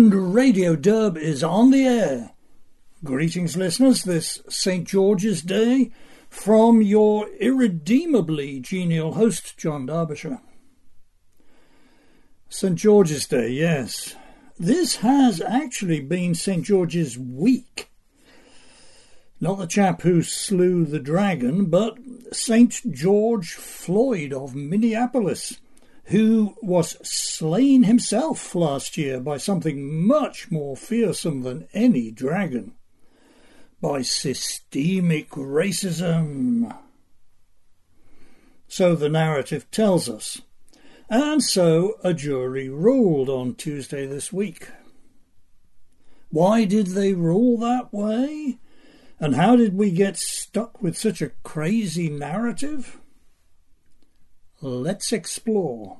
And Radio Derb is on the air. Greetings, listeners, this St. George's Day from your irredeemably genial host, John Derbyshire. St. George's Day, yes. This has actually been St. George's Week. Not the chap who slew the dragon, but St. George Floyd of Minneapolis, who was slain himself last year by something much more fearsome than any dragon, by systemic racism. So the narrative tells us, and so a jury ruled on Tuesday this week. Why did they rule that way? And how did we get stuck with such a crazy narrative? Let's explore.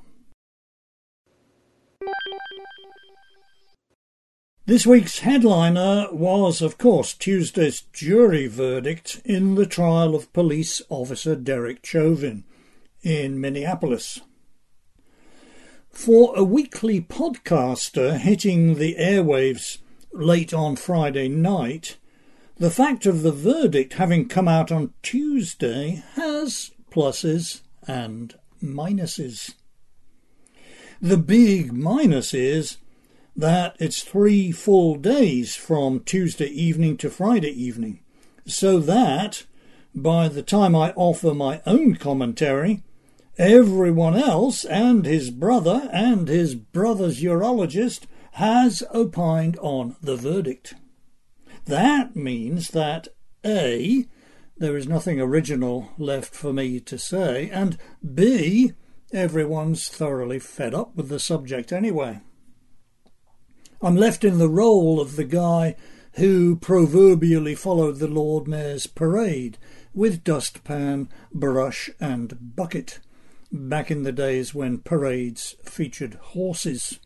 This week's headliner was, of course, Tuesday's jury verdict in the trial of police officer Derek Chauvin in Minneapolis. For a weekly podcaster hitting the airwaves late on Friday night, the fact of the verdict having come out on Tuesday has pluses and minuses. The big minus is that it's 3 full days from Tuesday evening to Friday evening, so that by the time I offer my own commentary, everyone else and his brother and his brother's urologist has opined on the verdict. That means that A, there is nothing original left for me to say, and B, everyone's thoroughly fed up with the subject anyway. I'm left in the role of the guy who proverbially followed the Lord Mayor's parade with dustpan, brush and bucket, back in the days when parades featured horses.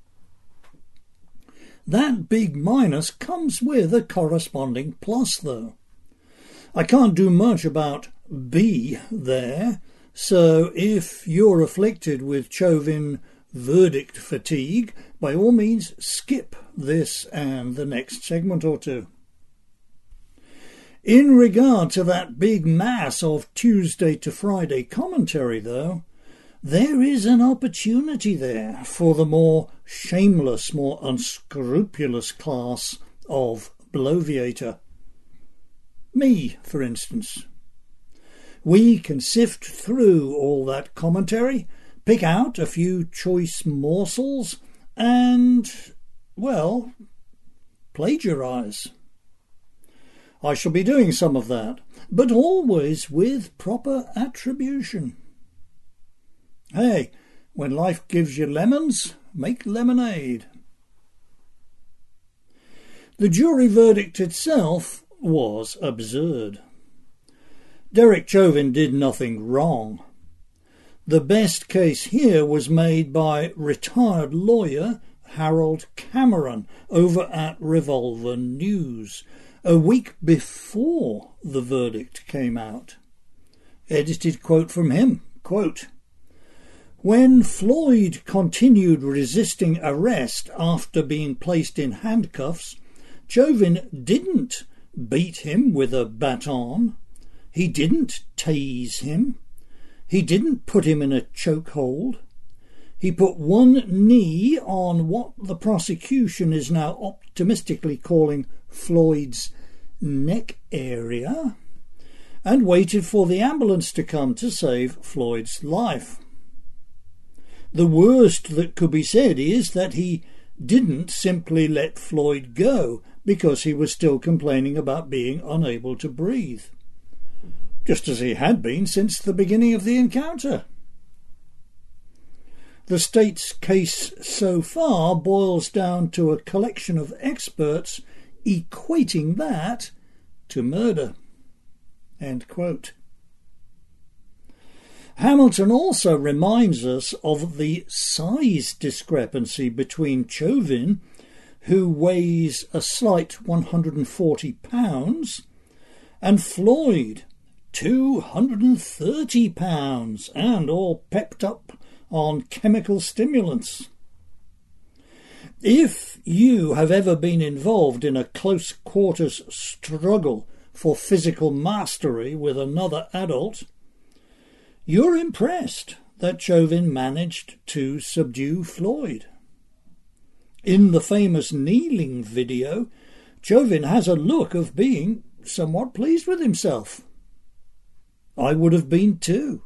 That big minus comes with a corresponding plus, though. I can't do much about B there, so if you're afflicted with Chauvin verdict fatigue, by all means skip this and the next segment or two. In regard to that big mass of Tuesday to Friday commentary, though, there is an opportunity there for the more shameless, more unscrupulous class of bloviator. Me, for instance. We can sift through all that commentary, pick out a few choice morsels, and, well, plagiarise. I shall be doing some of that, but always with proper attribution. Hey, when life gives you lemons, make lemonade. The jury verdict itself was absurd. Derek Chauvin did nothing wrong. The best case here was made by retired lawyer Harold Cameron over at Revolver News a week before the verdict came out. Edited quote from him, quote, "When Floyd continued resisting arrest after being placed in handcuffs, Chauvin didn't beat him with a baton. He didn't tase him. He didn't put him in a chokehold. He put one knee on what the prosecution is now optimistically calling Floyd's neck area and waited for the ambulance to come to save Floyd's life. The worst that could be said is that he didn't simply let Floyd go because he was still complaining about being unable to breathe, just as he had been since the beginning of the encounter. The state's case so far boils down to a collection of experts equating that to murder." End quote. Hamilton also reminds us of the size discrepancy between Chauvin, who weighs a slight 140 pounds, and Floyd, 230 pounds, and all pepped up on chemical stimulants. If you have ever been involved in a close quarters struggle for physical mastery with another adult, you're impressed that Chauvin managed to subdue Floyd. In the famous kneeling video, Chauvin has a look of being somewhat pleased with himself. I would have been too.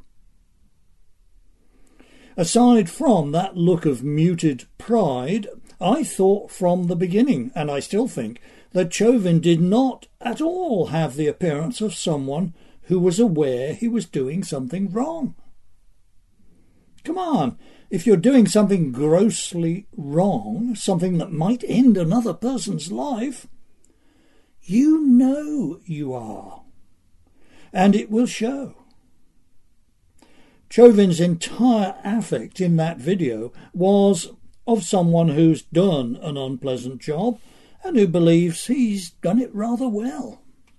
Aside from that look of muted pride, I thought from the beginning, and I still think, that Chauvin did not at all have the appearance of someone who was aware he was doing something wrong. Come on, if you're doing something grossly wrong, something that might end another person's life, you know you are, and it will show. Chauvin's entire affect in that video was of someone who's done an unpleasant job and who believes he's done it rather well.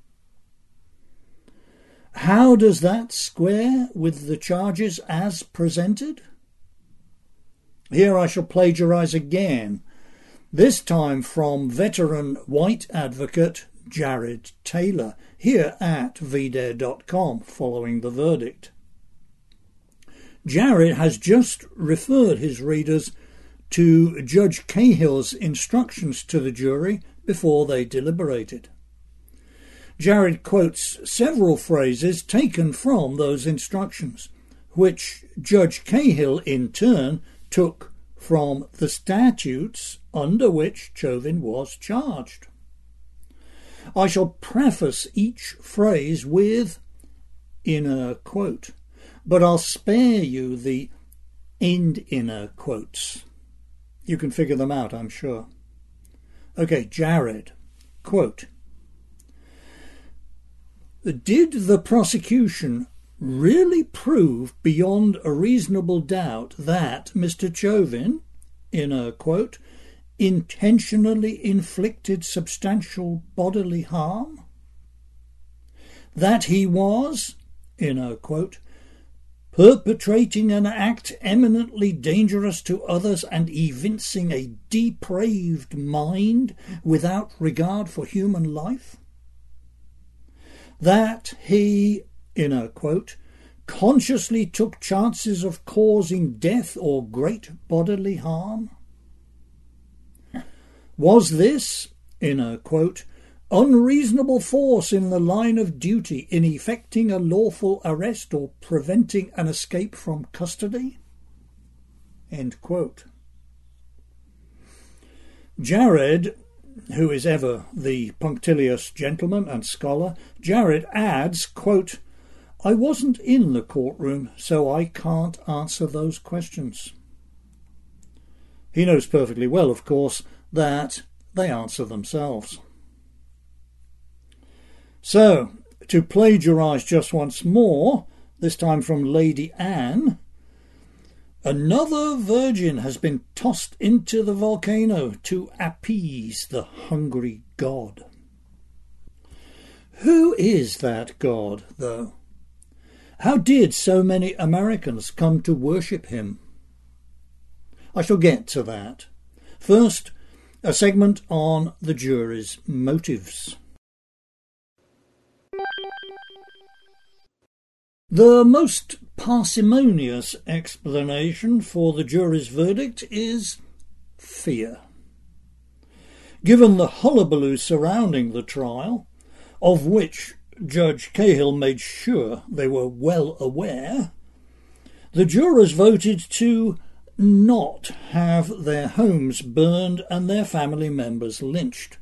How does that square with the charges as presented? Here I shall plagiarise again, this time from veteran white advocate Jared Taylor, here at VDare.com, following the verdict. Jared has just referred his readers to Judge Cahill's instructions to the jury before they deliberated. Jared quotes several phrases taken from those instructions, which Judge Cahill in turn took from the statutes under which Chauvin was charged. I shall preface each phrase with inner quote, but I'll spare you the end inner quotes. You can figure them out, I'm sure. Okay, Jared, quote, "Did the prosecution really prove beyond a reasonable doubt that Mr. Chauvin, inner quote, intentionally inflicted substantial bodily harm? That he was, inner quote, perpetrating an act eminently dangerous to others and evincing a depraved mind without regard for human life? That he, inner quote, consciously took chances of causing death or great bodily harm? Was this, inner quote, unreasonable force in the line of duty in effecting a lawful arrest or preventing an escape from custody?" End quote. Jared, who is ever the punctilious gentleman and scholar, Jared adds, quote, "I wasn't in the courtroom, so I can't answer those questions." He knows perfectly well, of course, that they answer themselves. So, to plagiarise just once more, this time from Lady Anne, another virgin has been tossed into the volcano to appease the hungry god. Who is that god, though? How did so many Americans come to worship him? I shall get to that. First, a segment on the jury's motives. The most parsimonious explanation for the jury's verdict is fear. Given the hullabaloo surrounding the trial, of which Judge Cahill made sure they were well aware, the jurors voted to not have their homes burned and their family members lynched.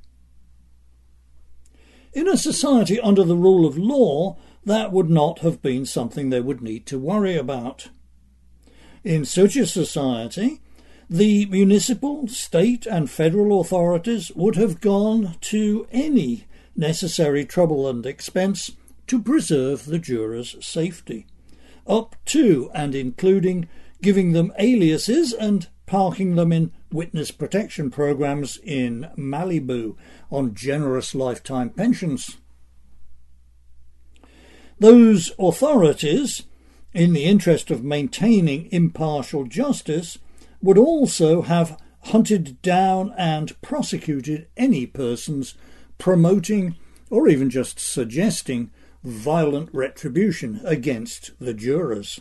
In a society under the rule of law, that would not have been something they would need to worry about. In such a society, the municipal, state and federal authorities would have gone to any necessary trouble and expense to preserve the jurors' safety, up to and including giving them aliases and parking them in witness protection programs in Malibu on generous lifetime pensions. Those authorities, in the interest of maintaining impartial justice, would also have hunted down and prosecuted any persons promoting or even just suggesting violent retribution against the jurors.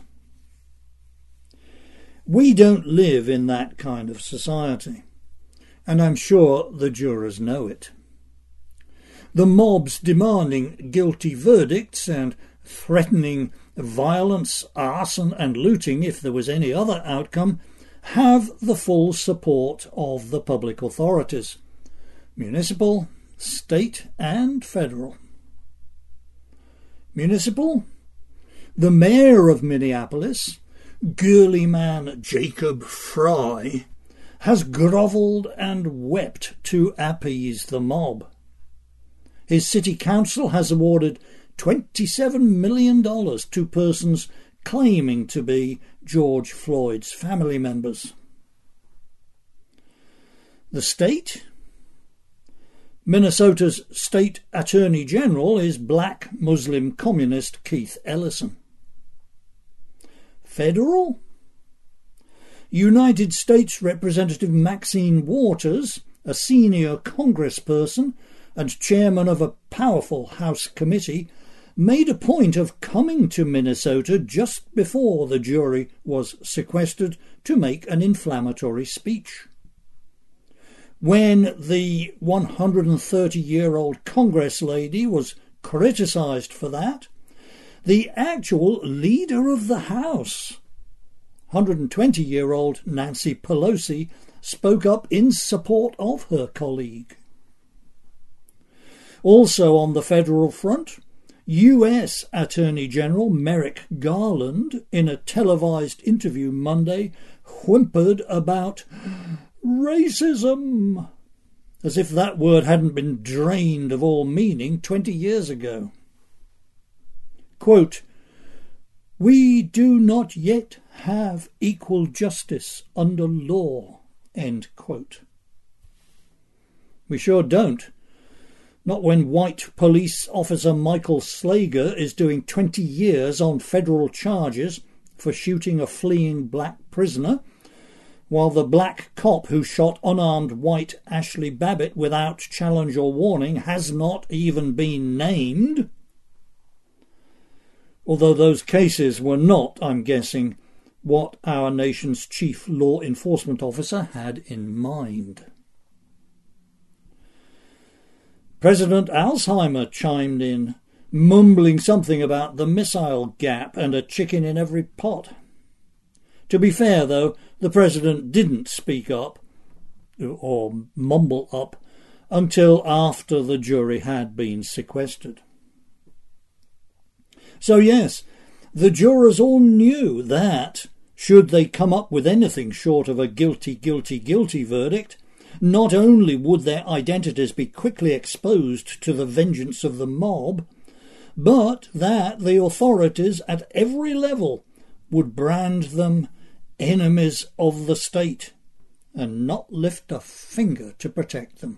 We don't live in that kind of society, and I'm sure the jurors know it. The mobs demanding guilty verdicts and threatening violence, arson and looting if there was any other outcome have the full support of the public authorities, municipal, state and federal. Municipal? The mayor of Minneapolis, girly man Jacob Frey, has grovelled and wept to appease the mob. His city council has awarded $27 million to persons claiming to be George Floyd's family members. The state? Minnesota's state attorney general is black Muslim communist Keith Ellison. Federal? United States Representative Maxine Waters, a senior congressperson and chairman of a powerful House committee, made a point of coming to Minnesota just before the jury was sequestered to make an inflammatory speech. When the 130-year-old Congress lady was criticised for that, the actual leader of the House, 120-year-old Nancy Pelosi, spoke up in support of her colleague. Also on the federal front, US Attorney General Merrick Garland, in a televised interview Monday, whimpered about racism, as if that word hadn't been drained of all meaning 20 years ago. Quote, "We do not yet have equal justice under law," end quote. We sure don't. Not when white police officer Michael Slager is doing 20 years on federal charges for shooting a fleeing black prisoner, while the black cop who shot unarmed white Ashley Babbitt without challenge or warning has not even been named. Although those cases were not, I'm guessing, what our nation's chief law enforcement officer had in mind. President Alzheimer chimed in, mumbling something about the missile gap and a chicken in every pot. To be fair, though, the president didn't speak up, or mumble up, until after the jury had been sequestered. So yes, the jurors all knew that, should they come up with anything short of a guilty, guilty, guilty verdict, not only would their identities be quickly exposed to the vengeance of the mob, but that the authorities at every level would brand them enemies of the state and not lift a finger to protect them.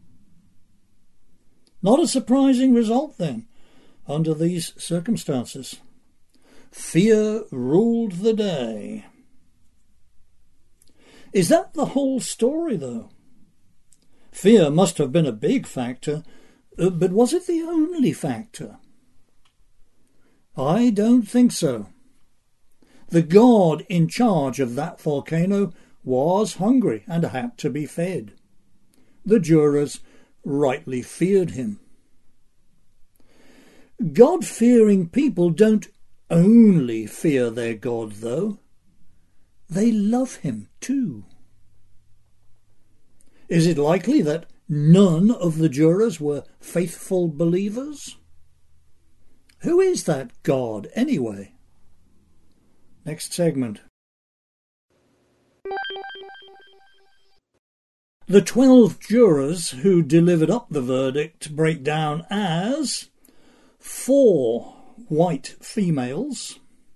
Not a surprising result, then, under these circumstances. Fear ruled the day. Is that the whole story, though? Fear must have been a big factor, but was it the only factor? I don't think so. The god in charge of that volcano was hungry and had to be fed. The jurors rightly feared him. God-fearing people don't only fear their God, though. They love him too. Is it likely that none of the jurors were faithful believers? Who is that God, anyway? Next segment. The 12 jurors who delivered up the verdict break down as 4 white females,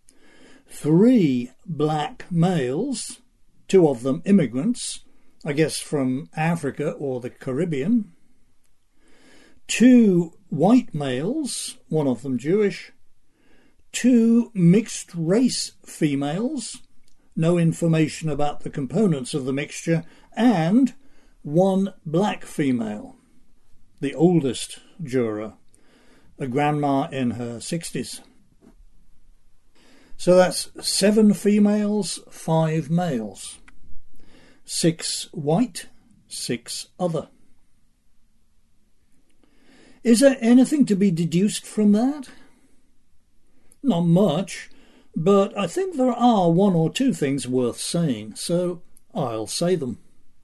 3 black males, 2 of them immigrants, I guess from Africa or the Caribbean, 2 white males, 1 of them Jewish, 2 mixed-race females, no information about the components of the mixture, and one black female, the oldest juror, a grandma in her 60s. So that's 7 females, 5 males. 6 white, 6 other. Is there anything to be deduced from that? Not much, but I think there are 1 or 2 things worth saying, so I'll say them.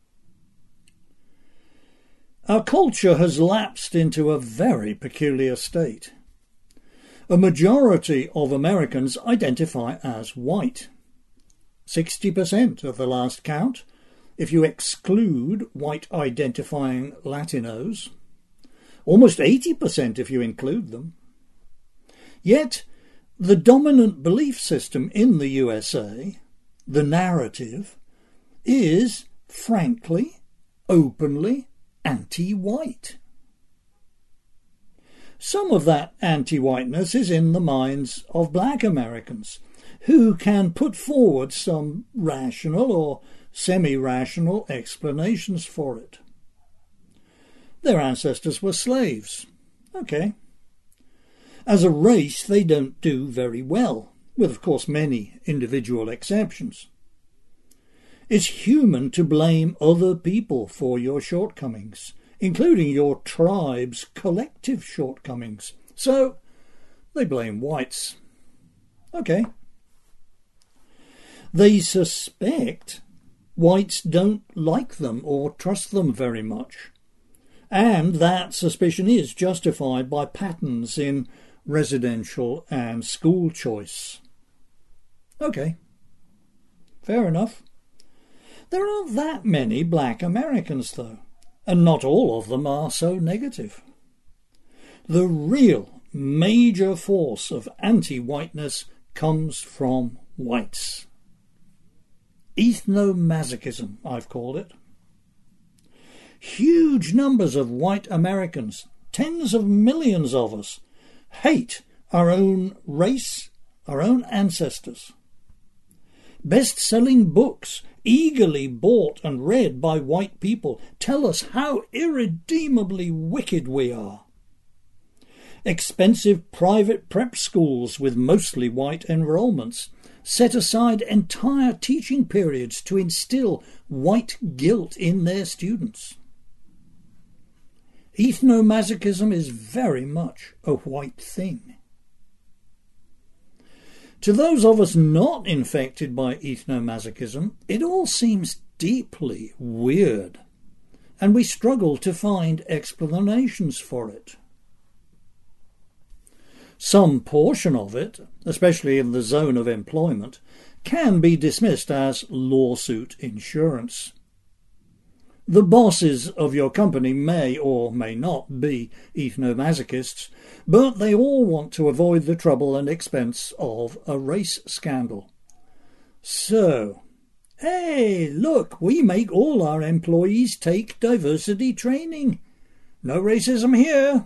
Our culture has lapsed into a very peculiar state. A majority of Americans identify as white. 60% of the last count, if you exclude white-identifying Latinos. Almost 80% if you include them. Yet, the dominant belief system in the USA, the narrative, is, frankly, openly anti-white. Some of that anti-whiteness is in the minds of black Americans, who can put forward some rational or semi-rational explanations for it. Their ancestors were slaves. Okay. As a race, they don't do very well, with of course many individual exceptions. It's human to blame other people for your shortcomings, including your tribe's collective shortcomings. So they blame whites. Okay. They suspect whites don't like them or trust them very much. And that suspicion is justified by patterns in residential and school choice. Okay. Fair enough. There aren't that many black Americans, though, and not all of them are so negative. The real major force of anti-whiteness comes from whites. Ethnomasochism, I've called it. Huge numbers of white Americans, tens of millions of us, hate our own race, our own ancestors. Best-selling books, eagerly bought and read by white people, tell us how irredeemably wicked we are. Expensive private prep schools with mostly white enrollments set aside entire teaching periods to instill white guilt in their students. Ethnomasochism is very much a white thing. To those of us not infected by ethnomasochism, it all seems deeply weird, and we struggle to find explanations for it. Some portion of it, especially in the zone of employment, can be dismissed as lawsuit insurance. The bosses of your company may or may not be ethnomasochists, but they all want to avoid the trouble and expense of a race scandal. So, hey, look, we make all our employees take diversity training. No racism here.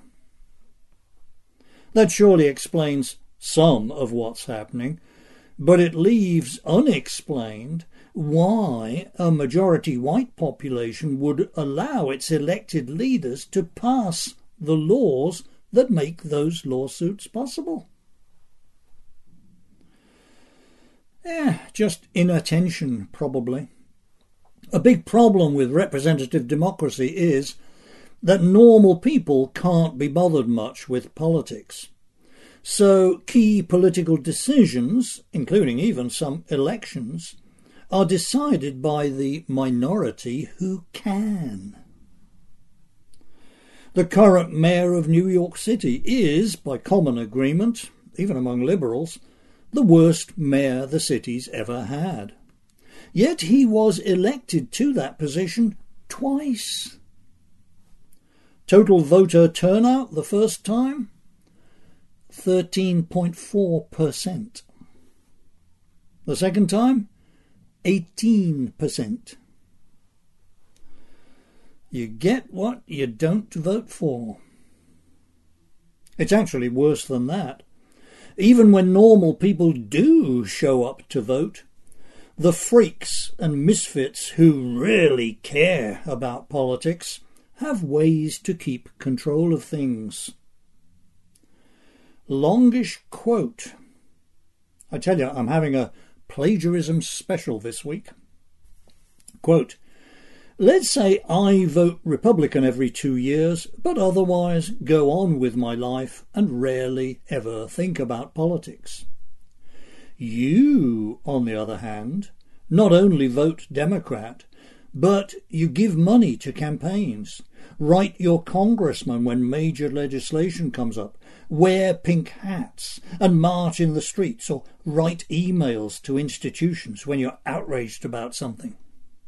That surely explains some of what's happening, but it leaves unexplained why a majority white population would allow its elected leaders to pass the laws that make those lawsuits possible. Just inattention, probably. A big problem with representative democracy is that normal people can't be bothered much with politics. So key political decisions, including even some elections, are decided by the minority who can. The current mayor of New York City is, by common agreement, even among liberals, the worst mayor the city's ever had. Yet he was elected to that position twice. Total voter turnout the first time, 13.4%. The second time, 18%. You get what you don't vote for. It's actually worse than that. Even when normal people do show up to vote, The freaks and misfits who really care about politics have ways to keep control of things. Longish quote. I tell you, I'm having a plagiarism special this week. Quote, let's say I vote Republican every 2 years, but otherwise go on with my life and rarely ever think about politics. You, on the other hand, not only vote Democrat, but you give money to campaigns, write your congressman when major legislation comes up, wear pink hats and march in the streets, or write emails to institutions when you're outraged about something.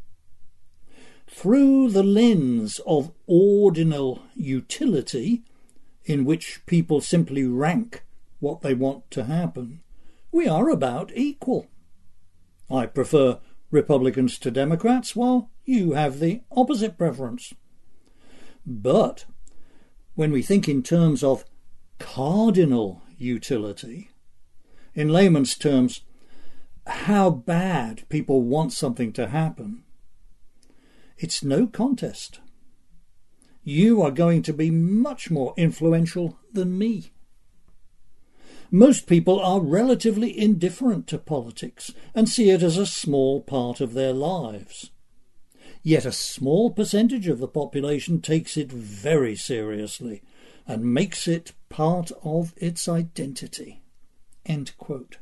Through the lens of ordinal utility, in which people simply rank what they want to happen, we are about equal. I prefer Republicans to Democrats, while you have the opposite preference. But when we think in terms of cardinal utility, in layman's terms, how bad people want something to happen, it's no contest. You are going to be much more influential than me. Most people are relatively indifferent to politics and see it as a small part of their lives. Yet a small percentage of the population takes it very seriously and makes it part of its identity. End quote.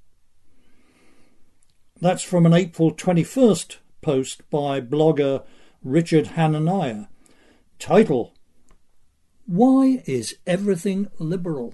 That's from an April 21st post by blogger Richard Hananiah. Title: Why is Everything Liberal?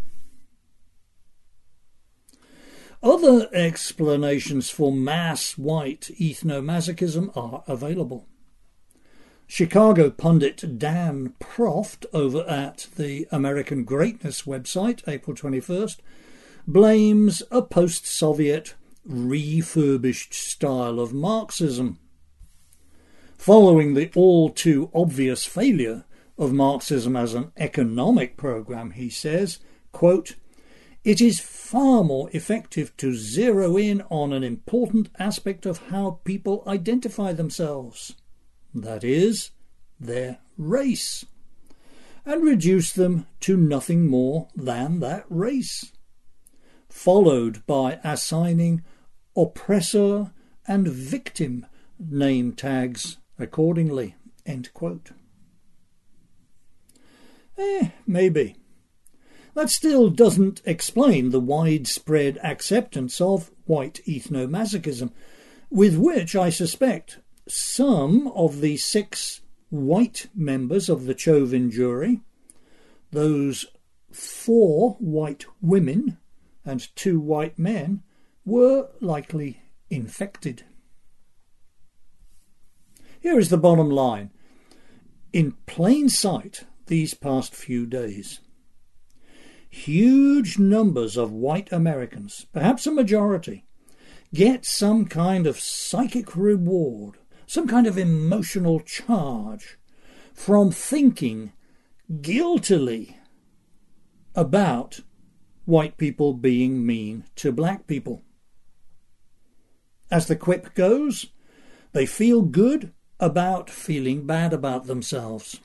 Other explanations for mass white ethnomasochism are available. Chicago pundit Dan Proft over at the American Greatness website, April 21st, blames a post-Soviet refurbished style of Marxism. Following the all-too-obvious failure of Marxism as an economic program, he says, quote, it is far more effective to zero in on an important aspect of how people identify themselves, that is, their race, and reduce them to nothing more than that race, followed by assigning oppressor and victim name tags accordingly. End quote. Maybe. That still doesn't explain the widespread acceptance of white ethnomasochism, with which I suspect some of the 6 white members of the Chauvin jury, those 4 white women and 2 white men, were likely infected. Here is the bottom line. In plain sight these past few days, huge numbers of white Americans, perhaps a majority, get some kind of psychic reward, some kind of emotional charge from thinking guiltily about white people being mean to black people. As the quip goes, they feel good about feeling bad about themselves.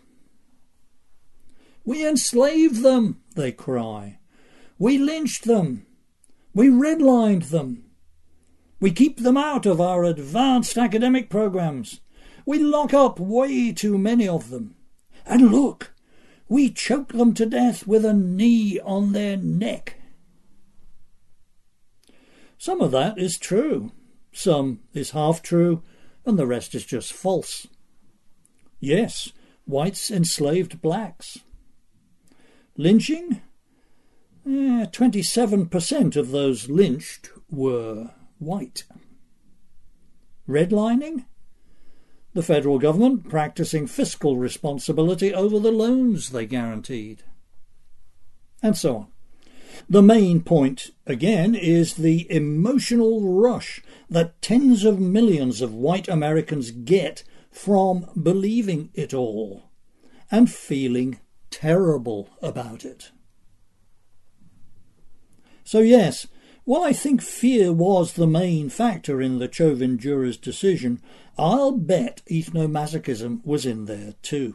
We enslaved them, they cry. We lynched them. We redlined them. We keep them out of our advanced academic programs. We lock up way too many of them. And look, we choke them to death with a knee on their neck. Some of that is true. Some is half true, and the rest is just false. Yes, whites enslaved blacks. Lynching? 27% of those lynched were white. Redlining? The federal government practicing fiscal responsibility over the loans they guaranteed. And so on. The main point, again, is the emotional rush that tens of millions of white Americans get from believing it all and feeling terrible about it. So yes, While I think fear was the main factor in the Chauvin juror's decision, I'll bet ethnomasochism was in there too.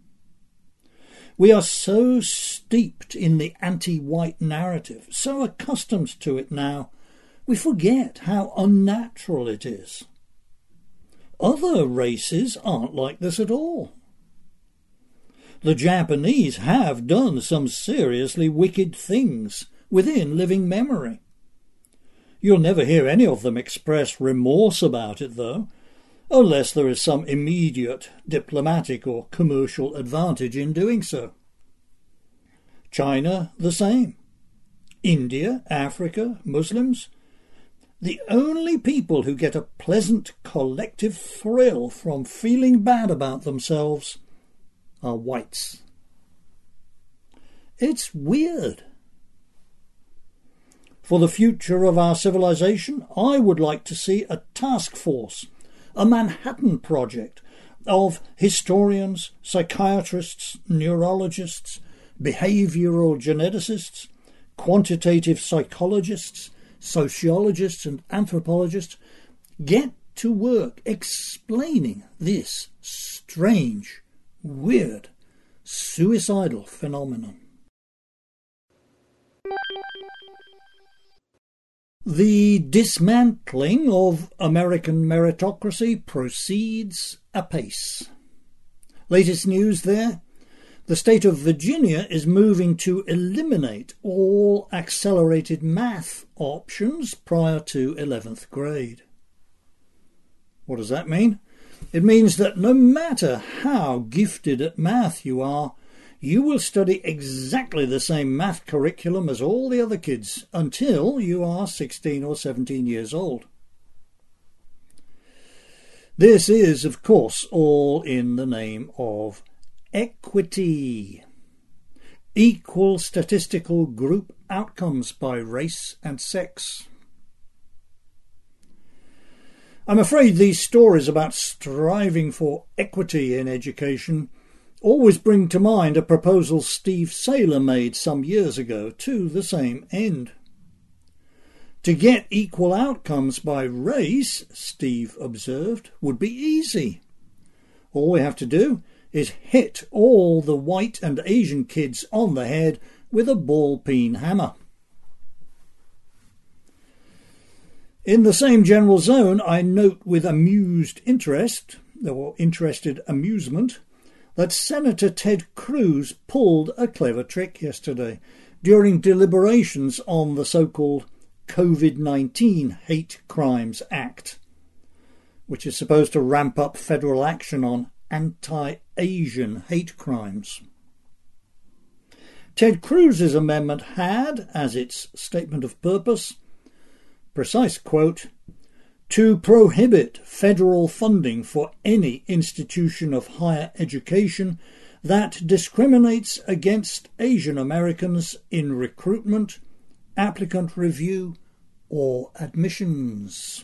We are so steeped in the anti-white narrative, so accustomed to it now, we forget how unnatural it is. Other races aren't like this at all. The Japanese have done some seriously wicked things within living memory. You'll never hear any of them express remorse about it, though, unless there is some immediate diplomatic or commercial advantage in doing so. China, the same. India, Africa, Muslims. The only people who get a pleasant collective thrill from feeling bad about themselves are whites. It's weird. For the future of our civilization, I would like to see a task force, a Manhattan Project of historians, psychiatrists, neurologists, behavioural geneticists, quantitative psychologists, sociologists and anthropologists get to work explaining this strange, weird, suicidal phenomenon. The dismantling of American meritocracy proceeds apace. Latest news there: the state of Virginia is moving to eliminate all accelerated math options prior to 11th grade. What does that mean? It means that no matter how gifted at math you are, you will study exactly the same math curriculum as all the other kids until you are 16 or 17 years old. This is, of course, all in the name of equity. Equal statistical group outcomes by race and sex. I'm afraid these stories about striving for equity in education always bring to mind a proposal Steve Saylor made some years ago to the same end. To get equal outcomes by race, Steve observed, would be easy. All we have to do is hit all the white and Asian kids on the head with a ball-peen hammer. In the same general zone, I note with amused interest, or interested amusement, that Senator Ted Cruz pulled a clever trick yesterday during deliberations on the so-called COVID-19 Hate Crimes Act, which is supposed to ramp up federal action on anti-Asian hate crimes. Ted Cruz's amendment had, as its statement of purpose, precise quote, to prohibit federal funding for any institution of higher education that discriminates against Asian Americans in recruitment, applicant review, or admissions.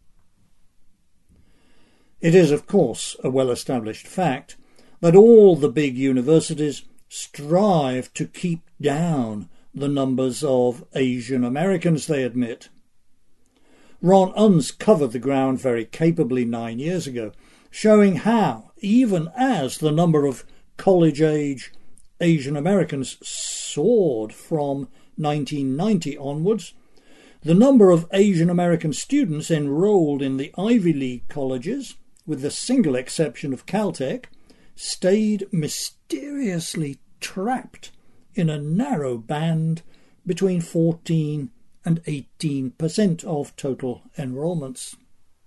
It is, of course, a well-established fact that all the big universities strive to keep down the numbers of Asian Americans they admit. Ron Unz covered the ground very capably 9 years ago, showing how, even as the number of college-age Asian Americans soared from 1990 onwards, the number of Asian American students enrolled in the Ivy League colleges, with the single exception of Caltech, stayed mysteriously trapped in a narrow band between 14 and 18% of total enrolments.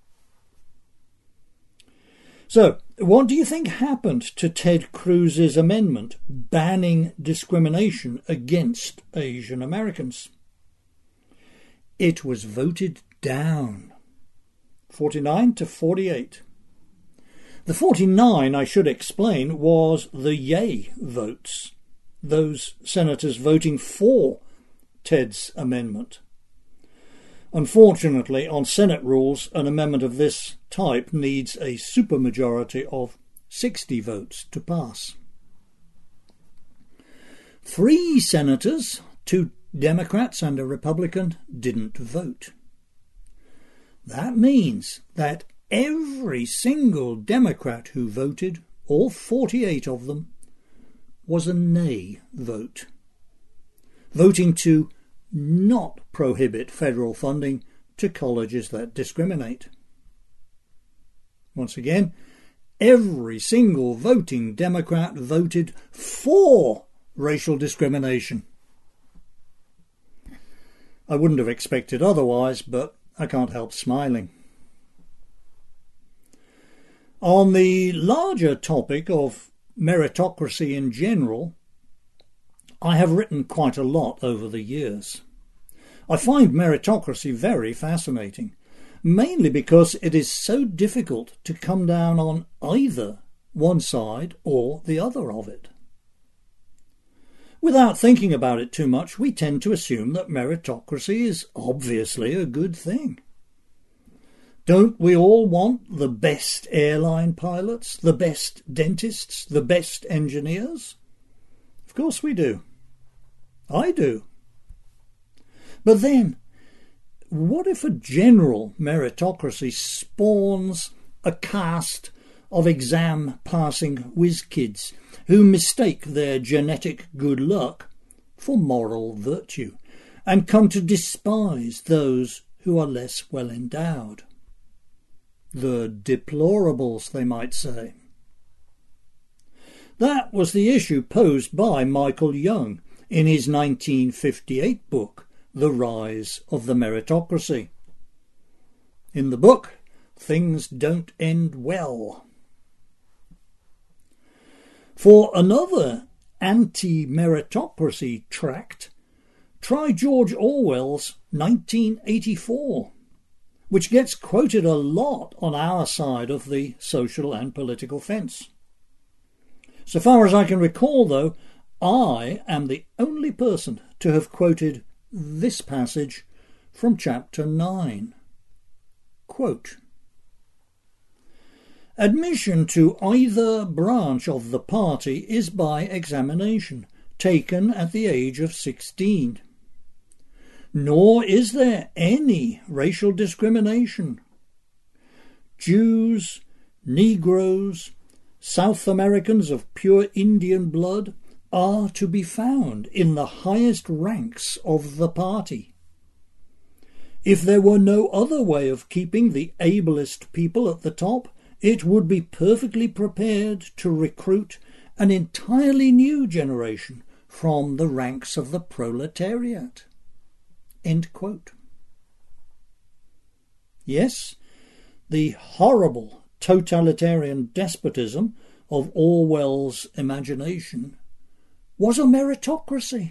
So, what do you think happened to Ted Cruz's amendment banning discrimination against Asian Americans? It was voted down, 49 to 48. The 49, I should explain, was the yay votes, those senators voting for Ted's amendment. Unfortunately, on Senate rules, an amendment of this type needs a supermajority of 60 votes to pass. 3 senators, 2 Democrats and a Republican didn't vote. That means that every single Democrat who voted, all 48 of them, was a nay vote, voting to not prohibit federal funding to colleges that discriminate. Once again, every single voting Democrat voted for racial discrimination. I wouldn't have expected otherwise, but I can't help smiling. On the larger topic of meritocracy in general, I have written quite a lot over the years. I find meritocracy very fascinating, mainly because it is so difficult to come down on either one side or the other of it. Without thinking about it too much, we tend to assume that meritocracy is obviously a good thing. Don't we all want the best airline pilots, the best dentists, the best engineers? Of course we do. I do. But then, what if a general meritocracy spawns a caste of exam-passing whiz-kids who mistake their genetic good luck for moral virtue and come to despise those who are less well endowed? The deplorables, they might say. That was the issue posed by Michael Young in his 1958 book, The Rise of the Meritocracy. In the book, things don't end well. For another anti-meritocracy tract, try George Orwell's 1984, which gets quoted a lot on our side of the social and political fence. So far as I can recall, though, I am the only person to have quoted this passage from chapter 9. Quote, "Admission to either branch of the party is by examination, taken at the age of 16. Nor is there any racial discrimination. Jews, Negroes, South Americans of pure Indian blood are to be found in the highest ranks of the party. If there were no other way of keeping the ablest people at the top, it would be perfectly prepared to recruit an entirely new generation from the ranks of the proletariat." End quote. Yes, the horrible totalitarian despotism of Orwell's imagination was a meritocracy.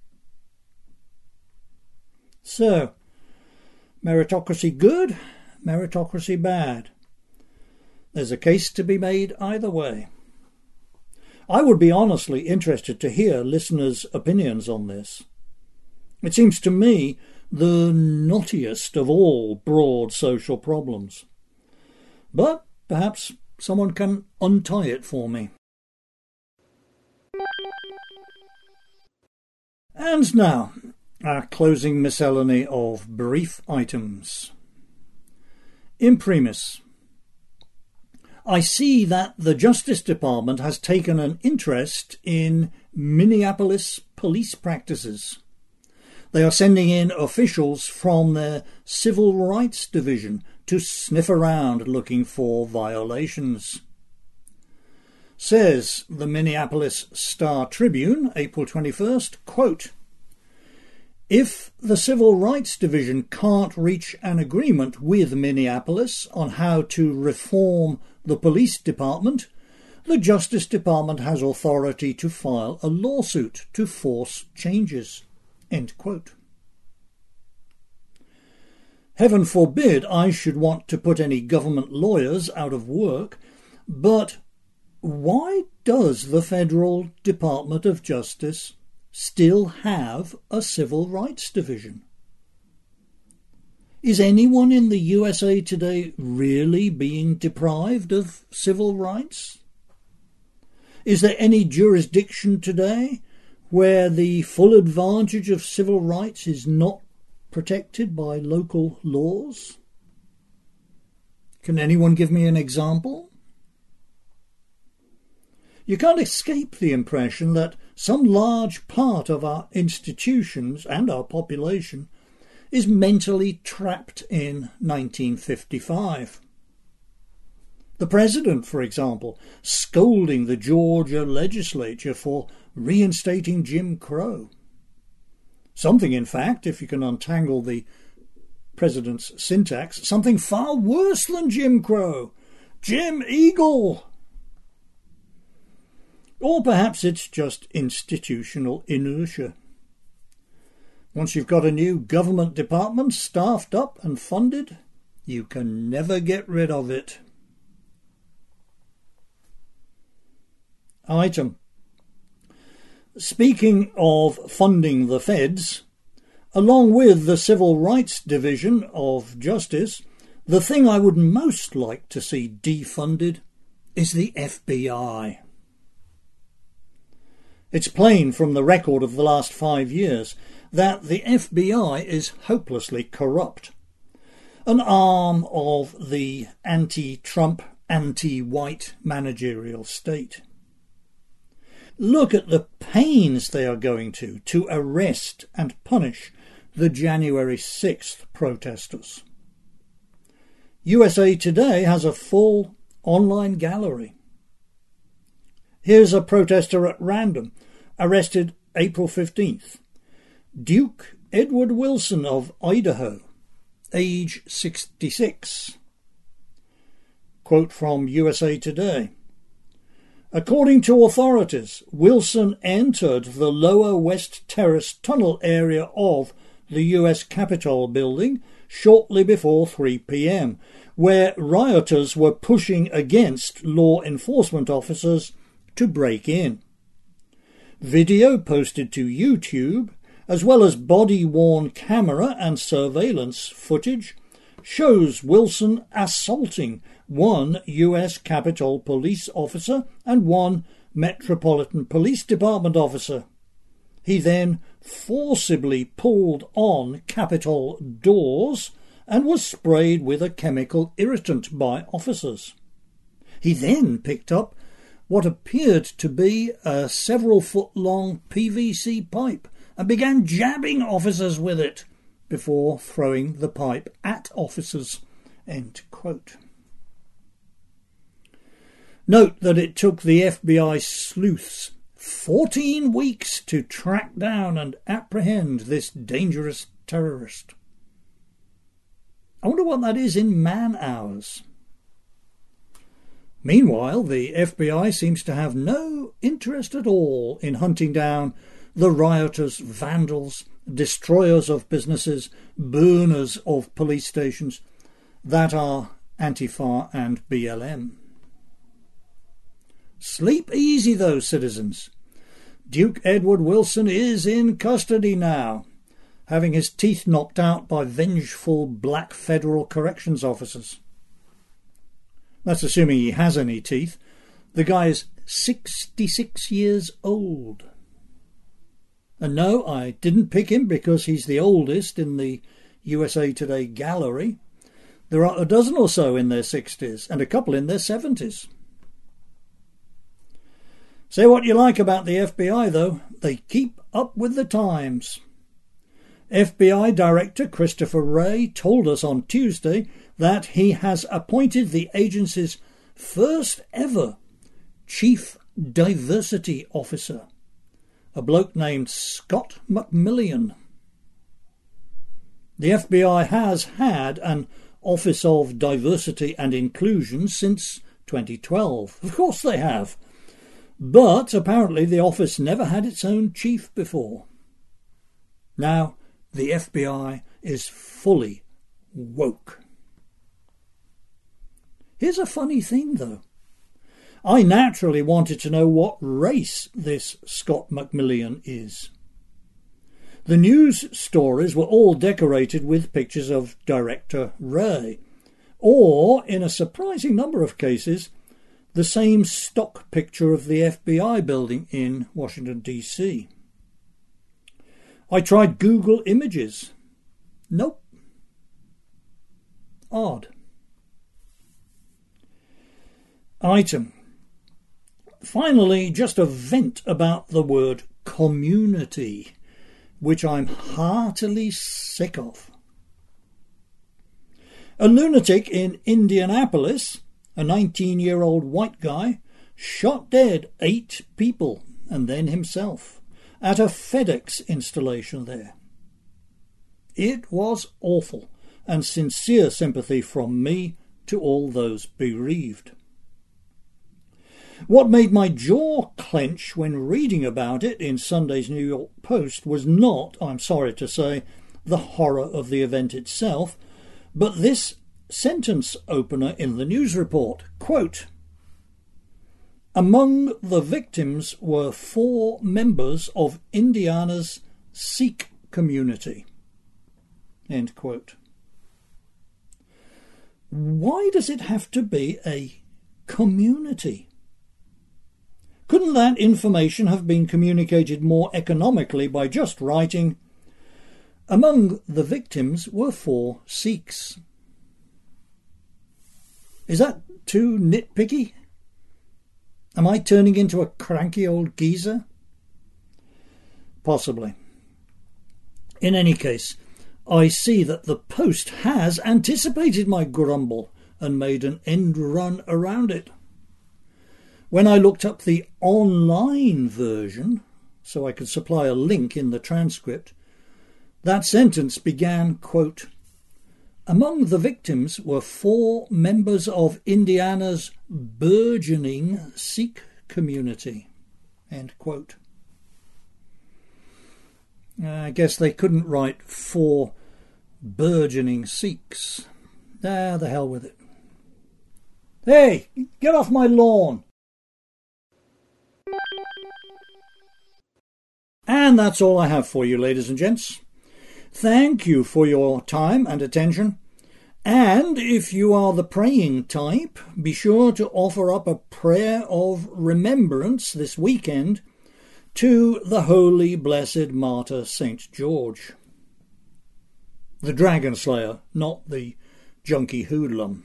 So, meritocracy good, meritocracy bad? There's a case to be made either way. I would be honestly interested to hear listeners' opinions on this. It seems to me the knottiest of all broad social problems. But perhaps someone can untie it for me. And now, our closing miscellany of brief items. Imprimis, I see that the Justice Department has taken an interest in Minneapolis police practices. They are sending in officials from their Civil Rights Division to sniff around looking for violations. Says the Minneapolis Star-Tribune, April 21st, quote, "If the Civil Rights Division can't reach an agreement with Minneapolis on how to reform the police department, the Justice Department has authority to file a lawsuit to force changes." End quote. Heaven forbid I should want to put any government lawyers out of work, but why does the Federal Department of Justice still have a Civil Rights Division? Is anyone in the USA today really being deprived of civil rights? Is there any jurisdiction today where the full advantage of civil rights is not protected by local laws? Can anyone give me an example? You can't escape the impression that some large part of our institutions and our population is mentally trapped in 1955. The President, for example, scolding the Georgia legislature for reinstating Jim Crow. Something, in fact, if you can untangle the President's syntax, something far worse than Jim Crow. Jim Eagle! Or perhaps it's just institutional inertia. Once you've got a new government department staffed up and funded, you can never get rid of it. Item. Speaking of funding the feds, along with the Civil Rights Division of Justice, the thing I would most like to see defunded is the FBI. It's plain from the record of the last 5 years that the FBI is hopelessly corrupt. An arm of the anti-Trump, anti-white managerial state. Look at the pains they are going to arrest and punish the January 6th protesters. USA Today has a full online gallery. Here's a protester at random, arrested April 15th. Duke Edward Wilson of Idaho, age 66. Quote from USA Today. According to authorities, Wilson entered the Lower West Terrace tunnel area of the US Capitol building shortly before 3 p.m., where rioters were pushing against law enforcement officers to break in. Video posted to YouTube, as well as body-worn camera and surveillance footage, shows Wilson assaulting one US Capitol Police officer and one Metropolitan Police Department officer. He then forcibly pulled on Capitol doors and was sprayed with a chemical irritant by officers. He then picked up what appeared to be a several-foot-long PVC pipe and began jabbing officers with it before throwing the pipe at officers. End quote. Note that it took the FBI sleuths 14 weeks to track down and apprehend this dangerous terrorist. I wonder what that is in man-hours. Meanwhile, the FBI seems to have no interest at all in hunting down the rioters, vandals, destroyers of businesses, burners of police stations that are Antifa and BLM. Sleep easy, though, citizens. Duke Edward Wilson is in custody now, having his teeth knocked out by vengeful black federal corrections officers. That's assuming he has any teeth. The guy is 66 years old. And no, I didn't pick him because he's the oldest in the USA Today gallery. There are a dozen or so in their 60s and a couple in their 70s. Say what you like about the FBI, though, they keep up with the times. FBI Director Christopher Wray told us on Tuesday that he has appointed the agency's first ever Chief Diversity Officer, a bloke named Scott McMillian. The FBI has had an Office of Diversity and Inclusion since 2012. Of course they have. But apparently the office never had its own chief before. Now the FBI is fully woke. Here's a funny thing, though. I naturally wanted to know what race this Scott McMillian is. The news stories were all decorated with pictures of Director Wray, or, in a surprising number of cases, the same stock picture of the FBI building in Washington, D.C. I tried Google Images. Nope. Odd. Item. Finally, just a vent about the word community, which I'm heartily sick of. A lunatic in Indianapolis, a 19-year-old white guy, shot dead 8 people and then himself at a FedEx installation there. It was awful, and sincere sympathy from me to all those bereaved. What made my jaw clench when reading about it in Sunday's New York Post was not, I'm sorry to say, the horror of the event itself, but this sentence opener in the news report. Quote, "Among the victims were 4 members of Indiana's Sikh community." End quote. Why does it have to be a community? Couldn't that information have been communicated more economically by just writing, "Among the victims were 4 Sikhs"? Is that too nitpicky? Am I turning into a cranky old geezer? Possibly. In any case, I see that the Post has anticipated my grumble and made an end run around it. When I looked up the online version, so I could supply a link in the transcript, that sentence began, quote, "Among the victims were 4 members of Indiana's burgeoning Sikh community." End quote. I guess they couldn't write 4 burgeoning Sikhs. Ah, the hell with it. Hey, get off my lawn! And that's all I have for you, ladies and gents. Thank you for your time and attention. And if you are the praying type, be sure to offer up a prayer of remembrance this weekend to the holy blessed martyr St. George. The Dragon Slayer, not the junkie hoodlum.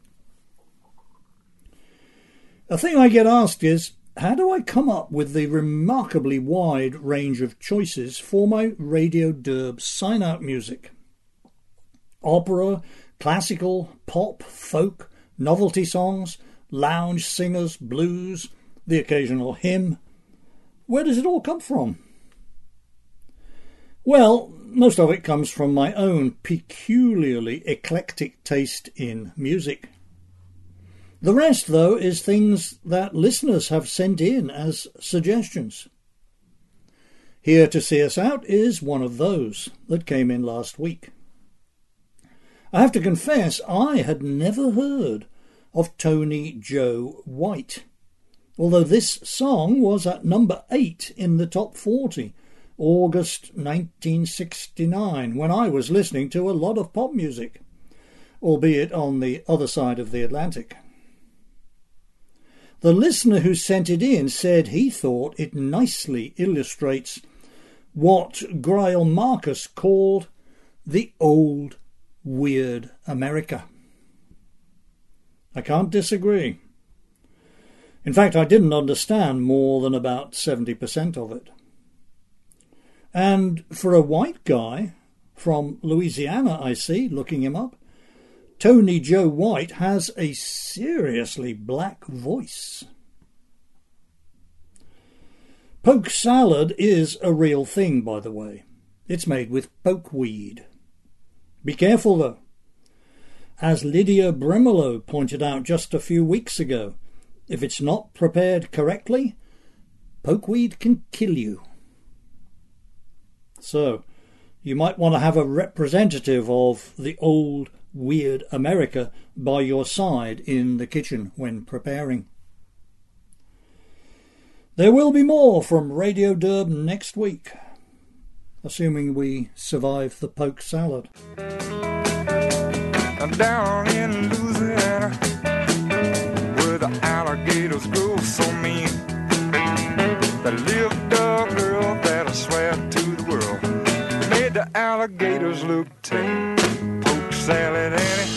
A thing I get asked is, how do I come up with the remarkably wide range of choices for my Radio Derb sign-out music? Opera, classical, pop, folk, novelty songs, lounge singers, blues, the occasional hymn. Where does it all come from? Well, most of it comes from my own peculiarly eclectic taste in music. The rest, though, is things that listeners have sent in as suggestions. Here to see us out is one of those that came in last week. I have to confess I had never heard of Tony Joe White, although this song was at number 8 in the top 40, August 1969, when I was listening to a lot of pop music, albeit on the other side of the Atlantic. The listener who sent it in said he thought it nicely illustrates what Greil Marcus called the old weird America. I can't disagree. In fact, I didn't understand more than about 70% of it. And for a white guy from Louisiana, I see, looking him up, Tony Joe White has a seriously black voice. Poke salad is a real thing, by the way. It's made with pokeweed. Be careful, though. As Lydia Bremelow pointed out just a few weeks ago, if it's not prepared correctly, pokeweed can kill you. So, you might want to have a representative of the old weird America by your side in the kitchen when preparing. There will be more from Radio Derb next week, assuming we survive the poke salad. Down in Louisiana, where the alligators grow so mean, there lived a girl that I swear to the world fluke tape. Poke salad, Annie.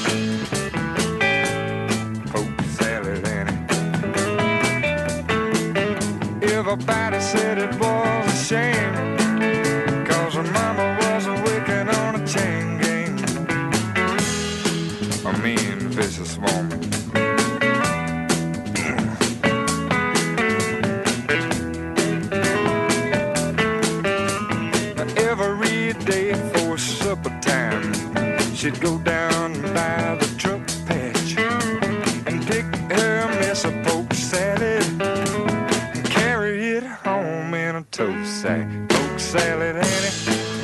Poke salad, Annie. Everybody said it was a shame, 'cause her mama wasn't wicked on a chain gang. A mean, vicious woman. Every day for supper time, she'd go down by the truck patch and pick her mess of poke salad and carry it home in a tote sack. Poke salad, Annie.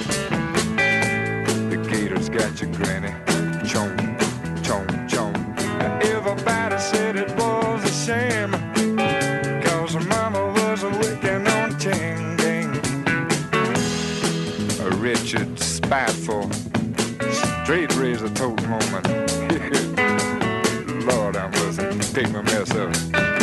The gators got you, granny. Chomp, chomp, chomp. Everybody said it was a shame, 'cause her mama was a wicked on chain gang. A Richard, spiteful, straight razor tote woman. Lord, I must pick my mess up.